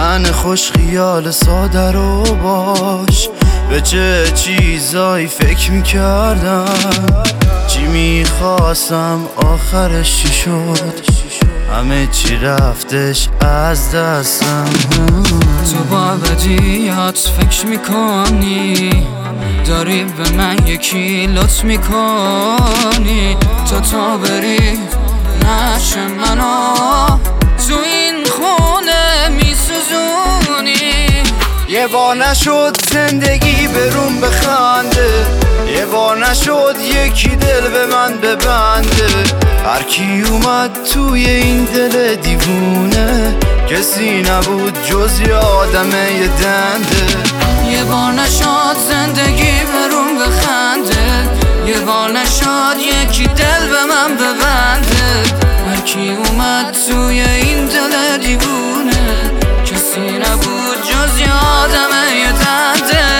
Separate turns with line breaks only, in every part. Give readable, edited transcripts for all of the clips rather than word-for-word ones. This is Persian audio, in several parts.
زن خوش خیال ساده رو باش. به چه چیزایی فکر میکردم، چی میخواستم آخرش چی شد، همه چی رفتش از دستم.
تو با بدیات فکر میکنی، داری به من یکی لطف میکنی. تا بری نشه منو تو این خونه میسوزونی.
یه بار نشد زندگی بروم بخنده، یه بار نشد یکی دل به من ببنده. هر کی اومد توی این دل دیوونه، کسی نبود جز یه آدم یه دنده.
یه بار نشد زندگی بروم بخنده، یه بار نشد یکی دل به من ببنده. هر کی اومد توی این دل دیوونه، کسی نبود جز یه آدم یه دنده.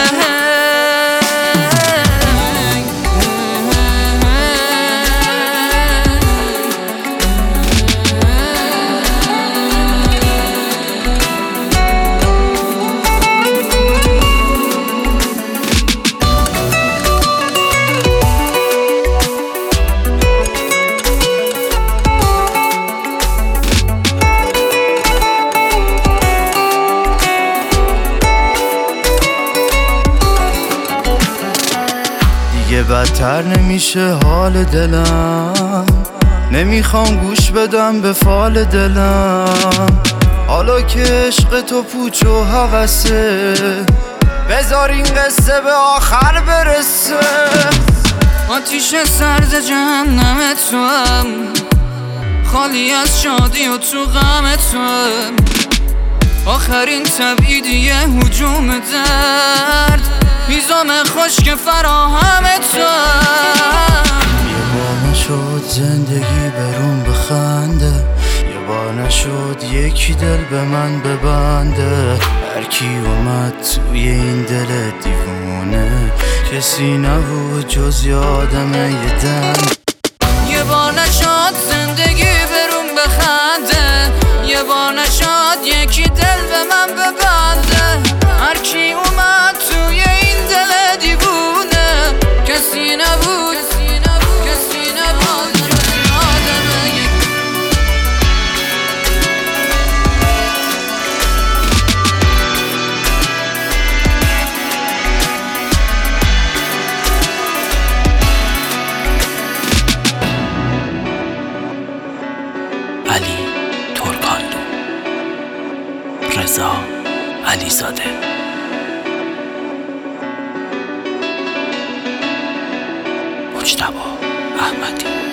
دیگه بدتر نمیشه حال دلم، نمیخوام گوش بدم به فال دلم. حالا که عشق تو پوچ و هوسه، بذار این قصه به آخر برسه.
آتیش سرد جهنم توام، خالی از شادی و تو غم توام. آخرین تبعیدی هجوم درد، میزام خشک فراهم توام.
یه بار نشد زندگی بروم بخنده، یه بار نشد یکی دل به من ببنده. هر کی اومد توی این دل دیوونه، کسی نبود جز یه آدم یه دن.
یه بار نشد زندگی بروم بخنده، یه بار نشد یکی دل به من ببنده. هر کی اومد توی این دل دیوونه، کسی نبود کسی نبود جز یه آدم یه.
علی ترکاندو، رضا علیزاده، مجتبی احمدی.